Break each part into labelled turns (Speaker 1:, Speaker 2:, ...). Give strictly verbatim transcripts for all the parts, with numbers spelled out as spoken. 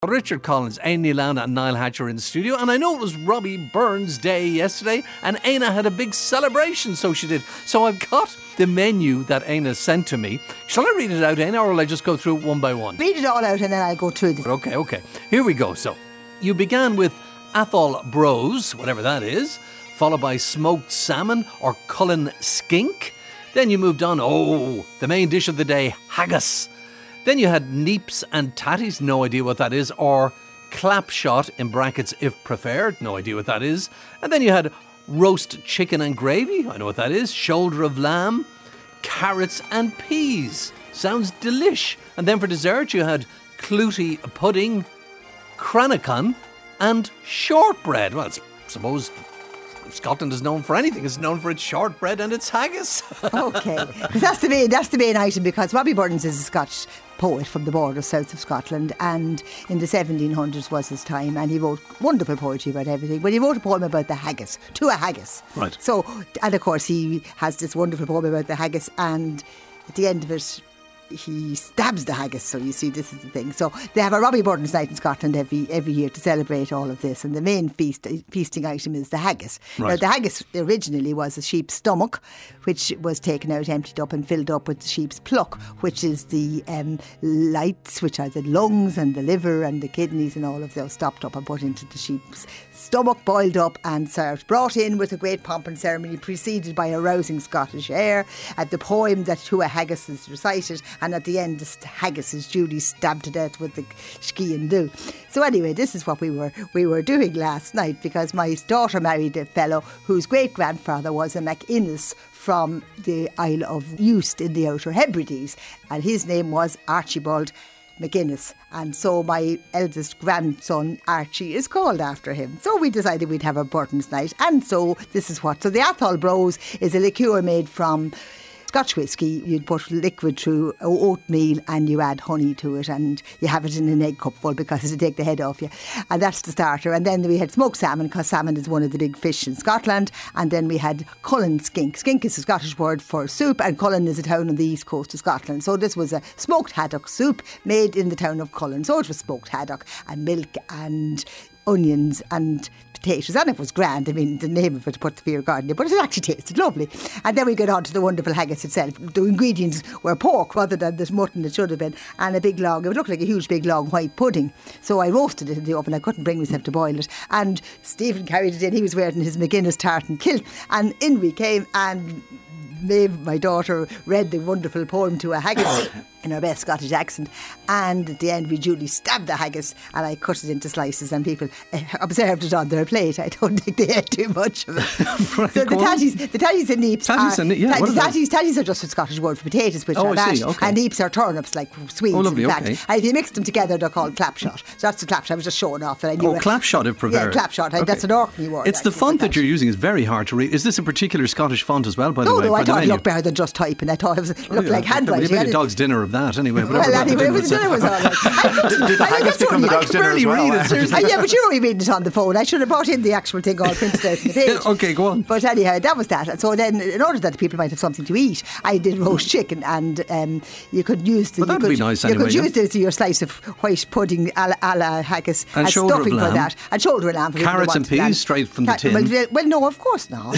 Speaker 1: Richard Collins, Aina Lana and Niall Hatcher in the studio, and I know it was Robbie Burns' day yesterday, and Aina had a big celebration, so she did. So I've got the menu that Aina sent to me. Shall I read it out, Aina, or will I just go through it one by one?
Speaker 2: Read it all out and then I'll go through it.
Speaker 1: Okay, okay. Here we go. So, you began with Athol Bros, whatever that is, followed by smoked salmon or Cullen skink. Then you moved on, oh, the main dish of the day, haggis. Then you had neeps and tatties, no idea what that is, or clapshot, in brackets, if preferred, no idea what that is. And then you had roast chicken and gravy, I know what that is, shoulder of lamb, carrots and peas. Sounds delish. And then for dessert you had clootie pudding, cranachan and shortbread. Well, it's, I suppose Scotland is known for anything. It's known for its shortbread and its haggis.
Speaker 2: Okay, because that's the main that's the main item. Because Robbie Burns is a Scottish poet from the borders south of Scotland, and in the seventeen hundreds was his time, and he wrote wonderful poetry about everything. But he wrote a poem about the haggis, to a haggis.
Speaker 1: Right.
Speaker 2: So, and of course, he has this wonderful poem about the haggis, and at the end of it, he stabs the haggis. So you see, this is the thing. So they have a Robbie Burns night in Scotland every every year to celebrate all of this, and the main feast feasting item is the haggis.
Speaker 1: Right.
Speaker 2: Now, the haggis originally was a sheep's stomach, which was taken out, emptied up and filled up with the sheep's pluck, which is the um, lights, which are the lungs and the liver and the kidneys and all of those, stopped up and put into the sheep's stomach, boiled up and served. Brought in with a great pomp and ceremony, preceded by a rousing Scottish air. At the poem that to a haggis is recited, and at the end the haggis is duly stabbed to death with the ski and do. So anyway, this is what we were we were doing last night, because my daughter married a fellow whose great grandfather was a MacInnes from the Isle of Uist in the Outer Hebrides, and his name was Archibald MacInnes, and so my eldest grandson Archie is called after him. So we decided we'd have a Burton's night, and so this is what. So the Athol Bros is a liqueur made from Scotch whisky. You'd put liquid through oatmeal and you add honey to it, and you have it in an egg cupful because it'll take the head off you. And that's the starter. And then we had smoked salmon, because salmon is one of the big fish in Scotland. And then we had Cullen skink. Skink is a Scottish word for soup, and Cullen is a town on the east coast of Scotland. So this was a smoked haddock soup made in the town of Cullen. So it was smoked haddock and milk and onions and potatoes, and it was grand. I mean, the name of it put the fear garden, but it actually tasted lovely. And then we got on to the wonderful haggis itself. The ingredients were pork rather than this mutton it should have been, and a big long, it looked like a huge big long white pudding. So I roasted it in the oven. I couldn't bring myself to boil it, and Stephen carried it in. He was wearing his MacInnes tartan kilt, and in we came, and Maeve, my daughter, read the wonderful poem to a haggis in her best Scottish accent, and at the end we duly stabbed the haggis, and I cut it into slices, and people uh, observed it on their plate. I don't think they ate too much of it.
Speaker 1: Right,
Speaker 2: so the tatties, the tatties and neeps
Speaker 1: tatties
Speaker 2: are,
Speaker 1: and, yeah,
Speaker 2: tatties, tatties, tatties are just a Scottish word for potatoes, which
Speaker 1: oh,
Speaker 2: are
Speaker 1: I
Speaker 2: mashed,
Speaker 1: see, okay.
Speaker 2: and neeps are turnips, like Swedes.
Speaker 1: Oh, lovely,
Speaker 2: in fact.
Speaker 1: okay.
Speaker 2: And if you mix them together, they're called clapshot. So that's the clapshot. I was just showing off that I knew
Speaker 1: Oh,
Speaker 2: it.
Speaker 1: clapshot, if prepared.
Speaker 2: Yeah, clapshot.
Speaker 1: Okay.
Speaker 2: That's an Orkney word.
Speaker 1: It's the
Speaker 2: actually,
Speaker 1: font that
Speaker 2: clapshot.
Speaker 1: you're using is very hard to read. Is this a particular Scottish font as well, by
Speaker 2: No,
Speaker 1: the way?
Speaker 2: no, I
Speaker 1: for the
Speaker 2: thought it
Speaker 1: menu?
Speaker 2: looked better than just typing. I thought it was, looked
Speaker 1: Oh, yeah,
Speaker 2: like handwriting.
Speaker 1: You made a dog's dinner of that, anyway.
Speaker 2: Well, anyway, it was, dinner was all right.
Speaker 3: Did, did the haggis become the dog's dinner as well?
Speaker 1: Read it, seriously.
Speaker 2: Uh, yeah, but you're only reading it on the phone. I should have brought in the actual thing all printed out on the page.
Speaker 1: Okay, go on.
Speaker 2: But anyhow, that was that. And so then, in order that the people might have something to eat, I did roast chicken, and um, you could use the.
Speaker 1: Well, that'd
Speaker 2: you could,
Speaker 1: be nice
Speaker 2: You
Speaker 1: anyway,
Speaker 2: could
Speaker 1: yeah.
Speaker 2: use the, your slice of white pudding a la, a la haggis
Speaker 1: And
Speaker 2: as
Speaker 1: shoulder of
Speaker 2: stuffing for
Speaker 1: lamb.
Speaker 2: that, and shoulder of lamb. For people who
Speaker 1: Carrots and
Speaker 2: wanted that.
Speaker 1: peas straight from the
Speaker 2: Ca-
Speaker 1: tin.
Speaker 2: Well, well, no, of course not.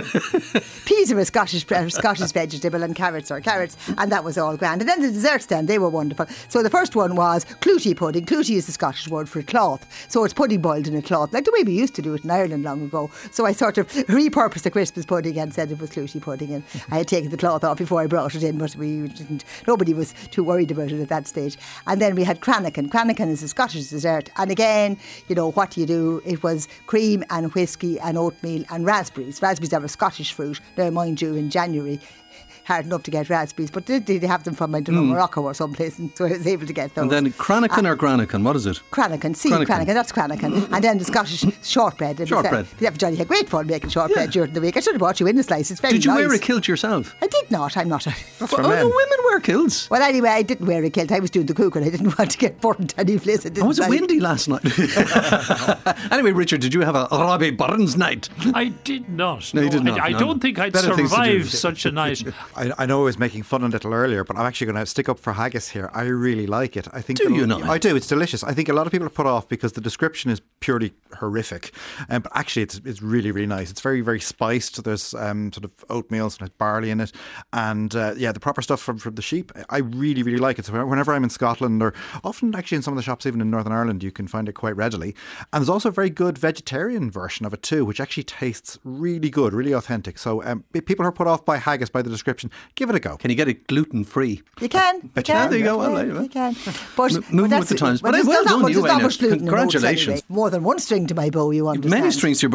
Speaker 2: Peas are a Scottish, a Scottish vegetable, and carrots are carrots, and that was all grand. And then the desserts, then they were wonderful. So the first one was clootie pudding. Clootie is the Scottish word for cloth, so it's pudding boiled in a cloth, like the way we used to do it in Ireland long ago. So I sort of repurposed the Christmas pudding and said it was clootie pudding, and I had taken the cloth off before I brought it in, but we didn't. Nobody was too worried about it at that stage. And then we had cranachan. Cranachan is a Scottish dessert, and again, you know, what do you do? It was cream and whiskey and oatmeal and raspberries. Raspberries are a Scottish fruit. Now, mind you, in January, hard enough to get raspberries, but did they have them from, I don't know,
Speaker 1: Mm.
Speaker 2: Morocco or someplace, and so I was able to get those.
Speaker 1: And then cranachan
Speaker 2: Uh,
Speaker 1: or granachan, what is it?
Speaker 2: Cranachan, see,
Speaker 1: Cranachan.
Speaker 2: cranachan, that's cranachan. And then the Scottish shortbread.
Speaker 1: Shortbread.
Speaker 2: We have Johnny had great fun making shortbread
Speaker 1: Yeah.
Speaker 2: during the week. I should have brought you in a slice. It's very
Speaker 1: Did you
Speaker 2: nice.
Speaker 1: wear a kilt yourself?
Speaker 2: I did not. I'm not. A,
Speaker 3: That's for
Speaker 1: Oh,
Speaker 3: men.
Speaker 1: no, women wear kilts.
Speaker 2: well, anyway, I didn't wear a kilt. I was doing the cooking. I didn't want to get burnt any place. I didn't
Speaker 1: Oh, was it
Speaker 2: like.
Speaker 1: windy last night? Anyway, Richard, did you have a Robbie Burns night?
Speaker 4: I did not.
Speaker 1: No, you did not,
Speaker 4: I, I
Speaker 1: no.
Speaker 4: don't think I'd
Speaker 1: Better things to do.
Speaker 4: survive such a night.
Speaker 3: I, I know I was making fun a little earlier, but I'm actually going to stick up for haggis here. I really like it. I think
Speaker 1: do
Speaker 3: that,
Speaker 1: you not?
Speaker 3: I do. It's delicious. I think a lot of people are put off because the description is purely horrific, um, but actually it's it's really really nice. It's very very spiced. There's um, sort of oatmeal, some barley in it, and uh, yeah, the proper stuff from from the sheep. I really really like it. So whenever I'm in Scotland, or often actually in some of the shops even in Northern Ireland, you can find it quite readily. And there's also a very good vegetarian version of it too, which actually tastes really good, really authentic. So um, people who are put off by haggis by the description, give it a go.
Speaker 1: Can you get it gluten free?
Speaker 2: You can. You
Speaker 1: But
Speaker 2: can.
Speaker 1: there you go. Well,
Speaker 2: Yeah,
Speaker 1: there you go.
Speaker 2: you can. But,
Speaker 1: M- moving
Speaker 2: but
Speaker 1: with the
Speaker 2: that's-
Speaker 1: times.
Speaker 2: But
Speaker 1: But
Speaker 2: there's
Speaker 1: well
Speaker 2: not
Speaker 1: done
Speaker 2: much-
Speaker 1: you,
Speaker 2: there's not
Speaker 1: Éineann.
Speaker 2: much gluten in oats
Speaker 1: Congratulations.
Speaker 2: anyway. More than one string to my bow, you understand.
Speaker 1: Many strings to your